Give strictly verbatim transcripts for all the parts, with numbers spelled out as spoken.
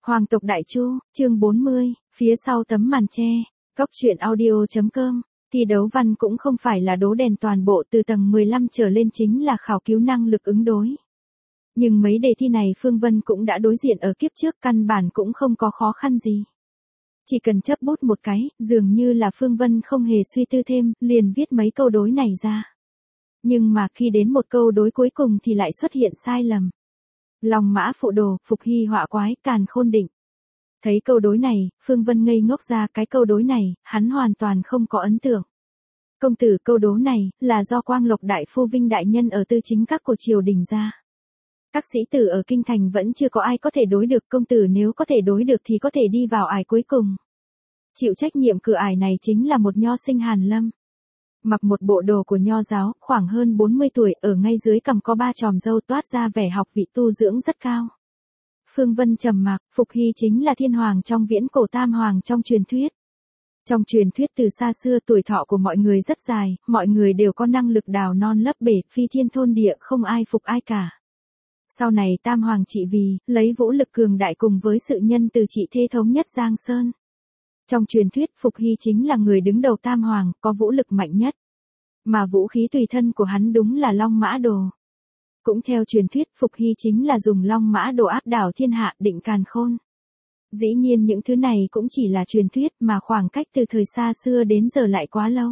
Hoàng tộc Đại Chu, chương bốn mươi, phía sau tấm màn che, Cóc truyện audio.com, thi đấu văn cũng không phải là đố đèn toàn bộ từ tầng mười lăm trở lên chính là khảo cứu năng lực ứng đối. Nhưng mấy đề thi này Phương Vân cũng đã đối diện ở kiếp trước căn bản cũng không có khó khăn gì. Chỉ cần chấp bút một cái, dường như là Phương Vân không hề suy tư thêm, liền viết mấy câu đối này ra. Nhưng mà khi đến một câu đối cuối cùng thì lại xuất hiện sai lầm. Long mã phụ đồ, phục hy họa quái, càn khôn định. Thấy câu đối này, Phương Vân ngây ngốc ra cái câu đối này, hắn hoàn toàn không có ấn tượng. Công tử câu đố này, là do Quang Lộc Đại Phu Vinh Đại Nhân ở tư chính các của triều đình ra. Các sĩ tử ở Kinh Thành vẫn chưa có ai có thể đối được, công tử nếu có thể đối được thì có thể đi vào ải cuối cùng. Chịu trách nhiệm cửa ải này chính là một nho sinh Hàn Lâm. Mặc một bộ đồ của nho giáo, khoảng hơn bốn mươi tuổi, ở ngay dưới cằm có ba chòm râu toát ra vẻ học vị tu dưỡng rất cao. Phương Vân trầm mặc, Phục Hy chính là thiên hoàng trong viễn cổ tam hoàng trong truyền thuyết. Trong truyền thuyết từ xa xưa tuổi thọ của mọi người rất dài, mọi người đều có năng lực đào non lấp bể, phi thiên thôn địa, không ai phục ai cả. Sau này tam hoàng trị vì, lấy vũ lực cường đại cùng với sự nhân từ trị thế thống nhất Giang Sơn. Trong truyền thuyết Phục Hy chính là người đứng đầu tam hoàng, có vũ lực mạnh nhất. Mà vũ khí tùy thân của hắn đúng là long mã đồ. Cũng theo truyền thuyết Phục Hy chính là dùng long mã đồ áp đảo thiên hạ, định càn khôn. Dĩ nhiên những thứ này cũng chỉ là truyền thuyết mà khoảng cách từ thời xa xưa đến giờ lại quá lâu.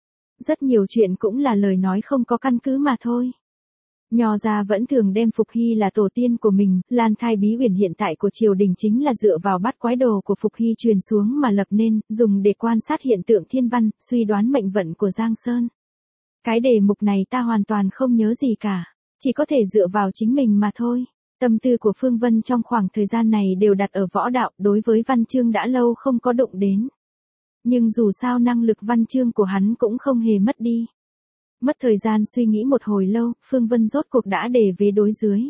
Rất nhiều chuyện cũng là lời nói không có căn cứ mà thôi. Nho gia vẫn thường đem Phục Hy là tổ tiên của mình, lan thai bí huyền hiện tại của triều đình chính là dựa vào bát quái đồ của Phục Hy truyền xuống mà lập nên, dùng để quan sát hiện tượng thiên văn, suy đoán mệnh vận của Giang Sơn. Cái đề mục này ta hoàn toàn không nhớ gì cả, chỉ có thể dựa vào chính mình mà thôi. Tâm tư của Phương Vân trong khoảng thời gian này đều đặt ở võ đạo, đối với văn chương đã lâu không có đụng đến. Nhưng dù sao năng lực văn chương của hắn cũng không hề mất đi. Mất thời gian suy nghĩ một hồi lâu, Phương Vân rốt cuộc đã đề về đối dưới.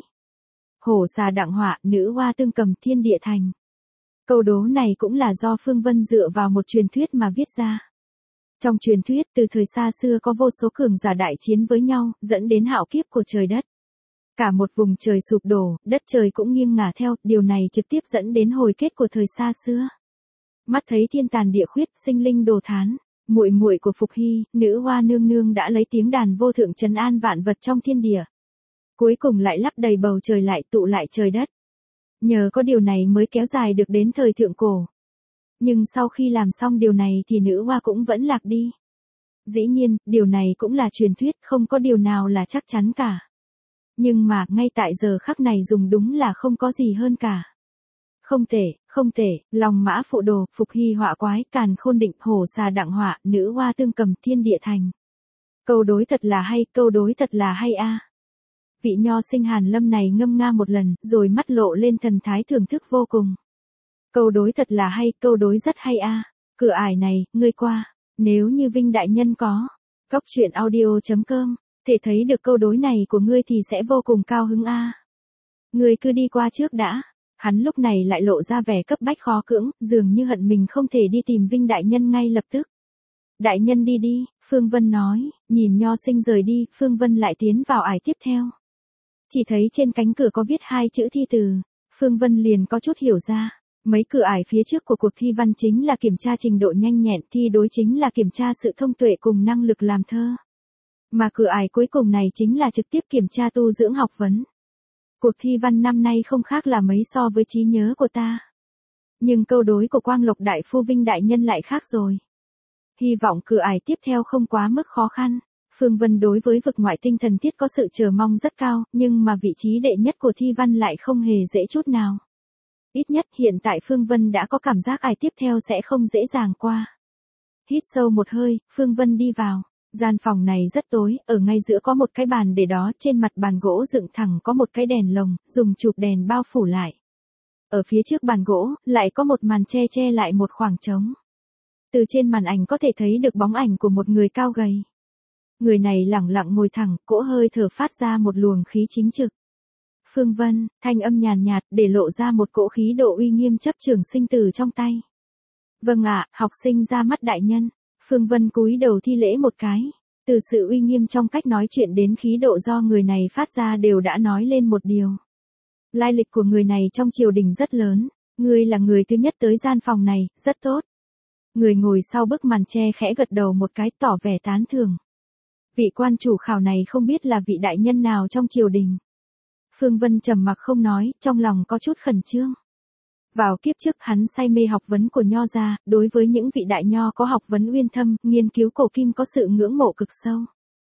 Hổ xà đặng họa, nữ hoa tương cầm, thiên địa thành. Câu đố này cũng là do Phương Vân dựa vào một truyền thuyết mà viết ra. Trong truyền thuyết từ thời xa xưa có vô số cường giả đại chiến với nhau, dẫn đến hạo kiếp của trời đất. Cả một vùng trời sụp đổ, đất trời cũng nghiêng ngả theo, điều này trực tiếp dẫn đến hồi kết của thời xa xưa. Mắt thấy thiên tàn địa khuyết, sinh linh đồ thán, muội muội của Phục Hy, nữ hoa nương nương đã lấy tiếng đàn vô thượng trấn an vạn vật trong thiên địa. Cuối cùng lại lấp đầy bầu trời, lại tụ lại trời đất. Nhờ có điều này mới kéo dài được đến thời thượng cổ. Nhưng sau khi làm xong điều này thì nữ hoa cũng vẫn lạc đi. Dĩ nhiên, điều này cũng là truyền thuyết, không có điều nào là chắc chắn cả. Nhưng mà, ngay tại giờ khắc này dùng đúng là không có gì hơn cả. Không thể, không thể, long mã phụ đồ, Phục Hy họa quái, càn khôn định, hổ xà đặng họa, nữ hoa tương cầm, thiên địa thành. Câu đối thật là hay, câu đối thật là hay a. Vị nho sinh Hàn Lâm này ngâm nga một lần, rồi mắt lộ lên thần thái thưởng thức vô cùng. Câu đối thật là hay, câu đối rất hay a. Cửa ải này, ngươi qua, nếu như Vinh Đại Nhân có, Cóc truyện audio.com, thể thấy được câu đối này của ngươi thì sẽ vô cùng cao hứng a. Ngươi cứ đi qua trước đã. Hắn lúc này lại lộ ra vẻ cấp bách khó cưỡng, dường như hận mình không thể đi tìm Vinh Đại Nhân ngay lập tức. Đại Nhân đi đi, Phương Vân nói, nhìn nho sinh rời đi, Phương Vân lại tiến vào ải tiếp theo. Chỉ thấy trên cánh cửa có viết hai chữ thi từ, Phương Vân liền có chút hiểu ra. Mấy cửa ải phía trước của cuộc thi văn chính là kiểm tra trình độ nhanh nhẹn, thi đối chính là kiểm tra sự thông tuệ cùng năng lực làm thơ. Mà cửa ải cuối cùng này chính là trực tiếp kiểm tra tu dưỡng học vấn. Cuộc thi văn năm nay không khác là mấy so với trí nhớ của ta. Nhưng câu đối của Quang Lộc Đại Phu Vinh Đại Nhân lại khác rồi. Hy vọng cửa ải tiếp theo không quá mức khó khăn. Phương Vân đối với vực ngoại tinh thần thiết có sự chờ mong rất cao, nhưng mà vị trí đệ nhất của thi văn lại không hề dễ chút nào. Ít nhất hiện tại Phương Vân đã có cảm giác ải tiếp theo sẽ không dễ dàng qua. Hít sâu một hơi, Phương Vân đi vào. Gian phòng này rất tối, ở ngay giữa có một cái bàn để đó, trên mặt bàn gỗ dựng thẳng có một cái đèn lồng, dùng chụp đèn bao phủ lại. Ở phía trước bàn gỗ, lại có một màn che che lại một khoảng trống. Từ trên màn ảnh có thể thấy được bóng ảnh của một người cao gầy. Người này lẳng lặng ngồi thẳng, cỗ hơi thở phát ra một luồng khí chính trực. Phương Vân, thanh âm nhàn nhạt, để lộ ra một cỗ khí độ uy nghiêm chấp trường sinh tử trong tay. Vâng ạ, học sinh ra mắt đại nhân. Phương Vân cúi đầu thi lễ một cái. Từ sự uy nghiêm trong cách nói chuyện đến khí độ do người này phát ra đều đã nói lên một điều. Lai lịch của người này trong triều đình rất lớn. Ngươi là người thứ nhất tới gian phòng này, rất tốt. Người ngồi sau bức màn che khẽ gật đầu một cái tỏ vẻ tán thưởng. Vị quan chủ khảo này không biết là vị đại nhân nào trong triều đình. Phương Vân trầm mặc không nói, trong lòng có chút khẩn trương. Vào kiếp trước hắn say mê học vấn của nho gia, đối với những vị đại nho có học vấn uyên thâm, nghiên cứu cổ kim có sự ngưỡng mộ cực sâu.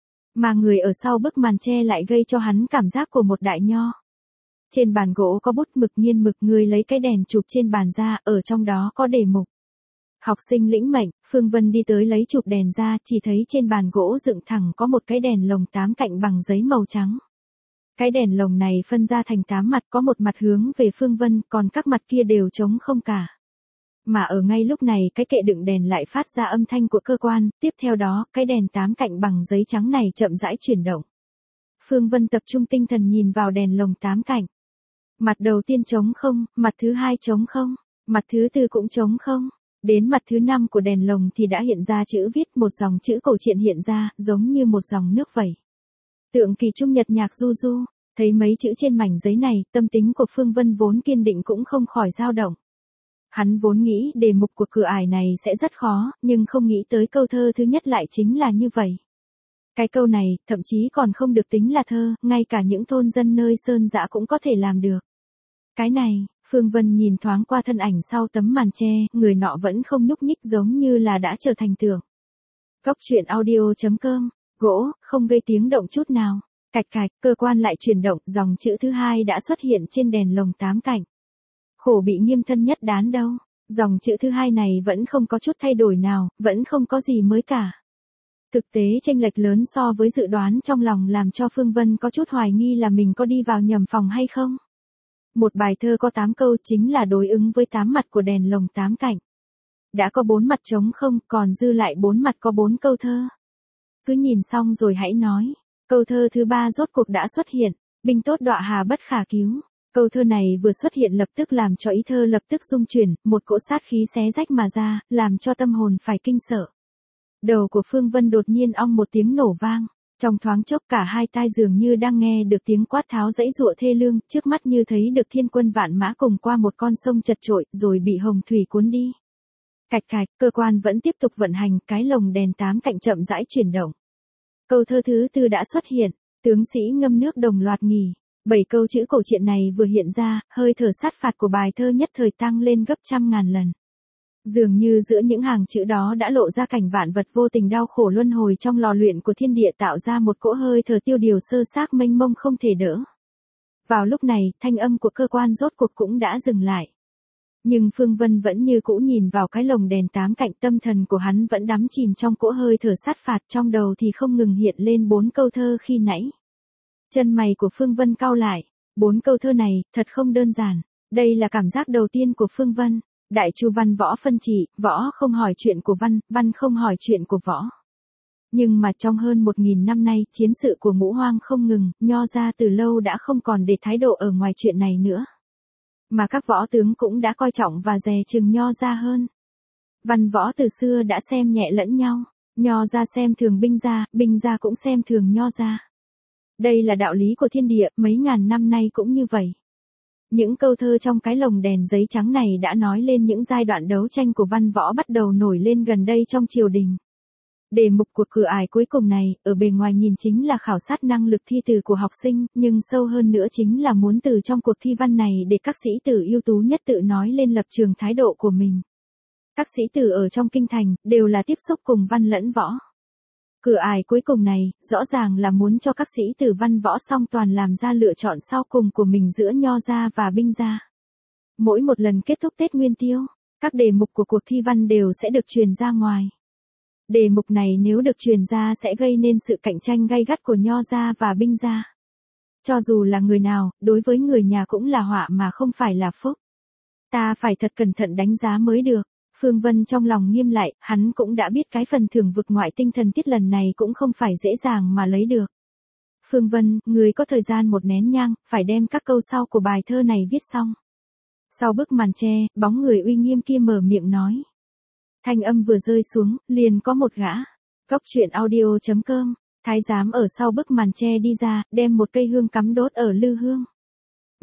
Mà người ở sau bức màn che lại gây cho hắn cảm giác của một đại nho. Trên bàn gỗ có bút mực nghiên mực, người lấy cái đèn chụp trên bàn ra, ở trong đó có đề mục. Học sinh lĩnh mệnh, Phương Vân đi tới lấy chụp đèn ra, chỉ thấy trên bàn gỗ dựng thẳng có một cái đèn lồng tám cạnh bằng giấy màu trắng. Cái đèn lồng này phân ra thành tám mặt, có một mặt hướng về Phương Vân, còn các mặt kia đều trống không cả. Mà ở ngay lúc này cái kệ đựng đèn lại phát ra âm thanh của cơ quan, tiếp theo đó, cái đèn tám cạnh bằng giấy trắng này chậm rãi chuyển động. Phương Vân tập trung tinh thần nhìn vào đèn lồng tám cạnh. Mặt đầu tiên trống không, mặt thứ hai trống không, mặt thứ tư cũng trống không. Đến mặt thứ năm của đèn lồng thì đã hiện ra chữ viết, một dòng chữ cổ truyện hiện ra, giống như một dòng nước vẩy. Tượng kỳ trung nhật nhạc du du, thấy mấy chữ trên mảnh giấy này, tâm tính của Phương Vân vốn kiên định cũng không khỏi dao động. Hắn vốn nghĩ đề mục của cửa ải này sẽ rất khó, nhưng không nghĩ tới câu thơ thứ nhất lại chính là như vậy. Cái câu này, thậm chí còn không được tính là thơ, ngay cả những thôn dân nơi sơn dã cũng có thể làm được. Cái này, Phương Vân nhìn thoáng qua thân ảnh sau tấm màn che, người nọ vẫn không nhúc nhích giống như là đã trở thành tượng. Góc truyện audio chấm com, gỗ, không gây tiếng động chút nào. Cạch cạch, cơ quan lại chuyển động, dòng chữ thứ hai đã xuất hiện trên đèn lồng tám cạnh. Khổ bị nghiêm thân nhất đán đâu. Dòng chữ thứ hai này vẫn không có chút thay đổi nào, vẫn không có gì mới cả. Thực tế chênh lệch lớn so với dự đoán trong lòng làm cho Phương Vân có chút hoài nghi là mình có đi vào nhầm phòng hay không. Một bài thơ có tám câu chính là đối ứng với tám mặt của đèn lồng tám cạnh. Đã có bốn mặt trống không, còn dư lại bốn mặt có bốn câu thơ. Cứ nhìn xong rồi hãy nói. Câu thơ thứ ba rốt cuộc đã xuất hiện, binh tốt đọa hà bất khả cứu. Câu thơ này vừa xuất hiện lập tức làm cho ý thơ lập tức rung chuyển, một cỗ sát khí xé rách mà ra, làm cho tâm hồn phải kinh sợ. Đầu của Phương Vân đột nhiên ong một tiếng nổ vang. Trong thoáng chốc cả hai tai dường như đang nghe được tiếng quát tháo dãy giụa thê lương, trước mắt như thấy được thiên quân vạn mã cùng qua một con sông chật trội, rồi bị hồng thủy cuốn đi. Cạch cạch, cơ quan vẫn tiếp tục vận hành, cái lồng đèn tám cạnh chậm rãi chuyển động. Câu thơ thứ tư đã xuất hiện, tướng sĩ ngâm nước đồng loạt nghỉ. Bảy câu chữ cổ truyện này vừa hiện ra, hơi thở sát phạt của bài thơ nhất thời tăng lên gấp trăm ngàn lần. Dường như giữa những hàng chữ đó đã lộ ra cảnh vạn vật vô tình đau khổ luân hồi trong lò luyện của thiên địa, tạo ra một cỗ hơi thở tiêu điều sơ xác mênh mông không thể đỡ. Vào lúc này, thanh âm của cơ quan rốt cuộc cũng đã dừng lại. Nhưng Phương Vân vẫn như cũ nhìn vào cái lồng đèn tám cạnh, tâm thần của hắn vẫn đắm chìm trong cỗ hơi thở sát phạt, trong đầu thì không ngừng hiện lên bốn câu thơ khi nãy. Chân mày của Phương Vân cau lại, bốn câu thơ này, thật không đơn giản. Đây là cảm giác đầu tiên của Phương Vân. Đại chu văn võ phân chỉ, võ không hỏi chuyện của văn, văn không hỏi chuyện của võ. Nhưng mà trong hơn một nghìn năm nay, chiến sự của Ngũ Hoang không ngừng, nho gia từ lâu đã không còn để thái độ ở ngoài chuyện này nữa. Mà các võ tướng cũng đã coi trọng và dè chừng nho gia hơn. Văn võ từ xưa đã xem nhẹ lẫn nhau, nho gia xem thường binh gia, binh gia cũng xem thường nho gia. Đây là đạo lý của thiên địa, mấy ngàn năm nay cũng như vậy. Những câu thơ trong cái lồng đèn giấy trắng này đã nói lên những giai đoạn đấu tranh của văn võ bắt đầu nổi lên gần đây trong triều đình. Đề mục của cửa ải cuối cùng này, ở bề ngoài nhìn chính là khảo sát năng lực thi từ của học sinh, nhưng sâu hơn nữa chính là muốn từ trong cuộc thi văn này để các sĩ tử ưu tú nhất tự nói lên lập trường thái độ của mình. Các sĩ tử ở trong kinh thành, đều là tiếp xúc cùng văn lẫn võ. Cửa ải cuối cùng này, rõ ràng là muốn cho các sĩ tử văn võ song toàn làm ra lựa chọn sau cùng của mình giữa nho gia và binh gia. Mỗi một lần kết thúc Tết Nguyên Tiêu, các đề mục của cuộc thi văn đều sẽ được truyền ra ngoài. Đề mục này nếu được truyền ra sẽ gây nên sự cạnh tranh gay gắt của nho gia và binh gia. Cho dù là người nào, đối với người nhà cũng là họa mà không phải là phúc. Ta phải thật cẩn thận đánh giá mới được. Phương Vân trong lòng nghiêm lại, hắn cũng đã biết cái phần thưởng vực ngoại tinh thần tiết lần này cũng không phải dễ dàng mà lấy được. Phương Vân, người có thời gian một nén nhang, phải đem các câu sau của bài thơ này viết xong. Sau bức màn che, bóng người uy nghiêm kia mở miệng nói. Thanh âm vừa rơi xuống, liền có một gã. Góc truyện audio chấm com, thái giám ở sau bức màn che đi ra, đem một cây hương cắm đốt ở lư hương.